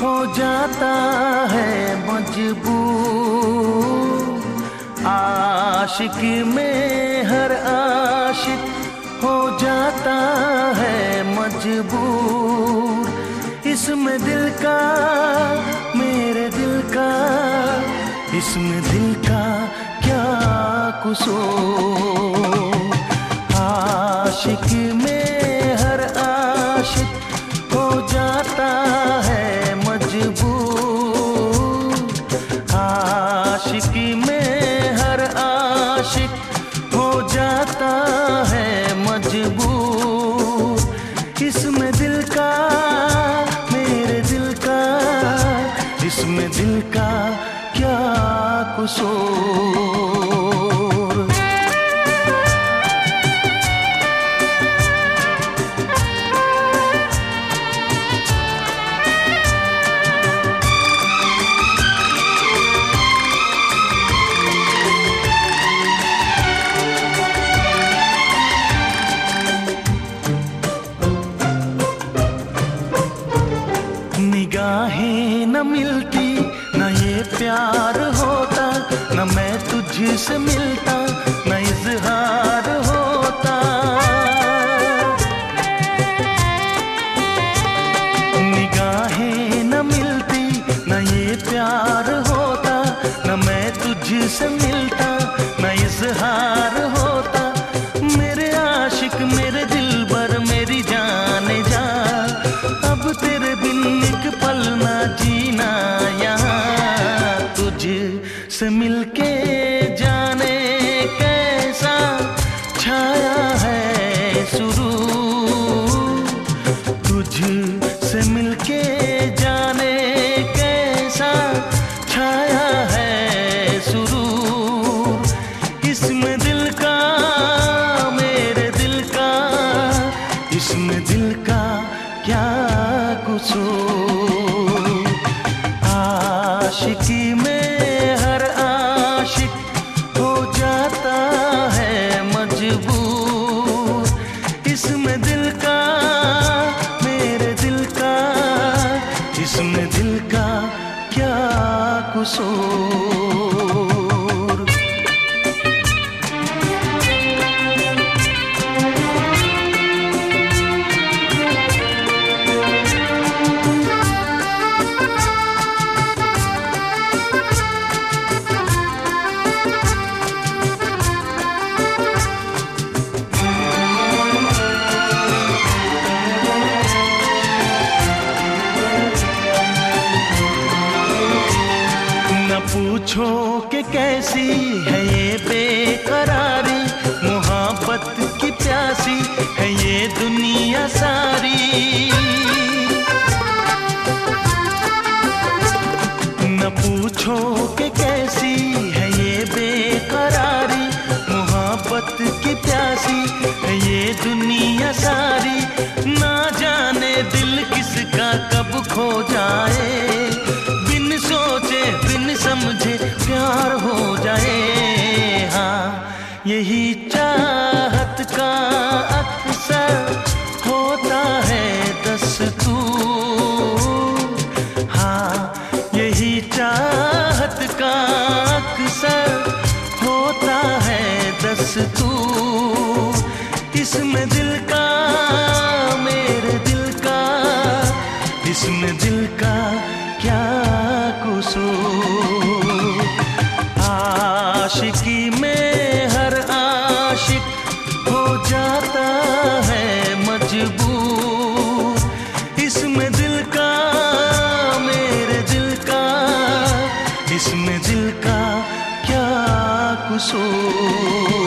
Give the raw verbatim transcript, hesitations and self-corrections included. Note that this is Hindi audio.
हो जाता है मजबूर। आशिक में हर आशिक हो जाता है मजबूर। इसमें दिल का, मेरे दिल का, इसमें दिल का क्या कसूर। आशिक में हर आशिक हो जाता है मजबूर। आशिक में हर आशिक हो जाता है मजबूर। इसमें दिल का, मेरे दिल का, इसमें दिल का क्या कसूर। निगाहें न मिलती न ये प्यार होता, न मैं तुझसे मिलता न इजहार होता। निगाहें न मिलती न ये प्यार होता, न मैं तुझसे मिलता न इजहार होता। मेरे आशिक मेरे दिलबर मेरी जाने जा, अब तेरे बिन एक पल ना जीना यहाँ। तुझसे मिलके जाने कैसा छाया है सुरूर। तुझसे मिलके जाने कैसा छाया है सुरूर। इसमें दिल का, मेरे दिल का, इसमें दिल का क्या कसूर। आशिकी में हर आशिक हो जाता है मजबूर। इसमें दिल का, मेरे दिल का, इसमें दिल का क्या कसूर। पूछो कि कैसी है ये बेकरारी, मोहब्बत की प्यासी है ये दुनिया सारी। न पूछो कि कैसी है ये बेकरारी, मोहब्बत की प्यासी है ये दुनिया सारी। ना जाने दिल किसका कब खो जाए, बिन सोचे बिन समझे प्यार हो जाए। हाँ यही चाहत का अक्सर होता है दस्तूर। हाँ यही चाहत का अक्सर होता है दस्तूर। इसमें दिल का, मेरे दिल का, इसमें दिल का क्या कसूर। आशिकी में हर आशिक हो जाता है मजबूर। इसमें दिल का, मेरे दिल का, इसमें दिल का क्या कसूर।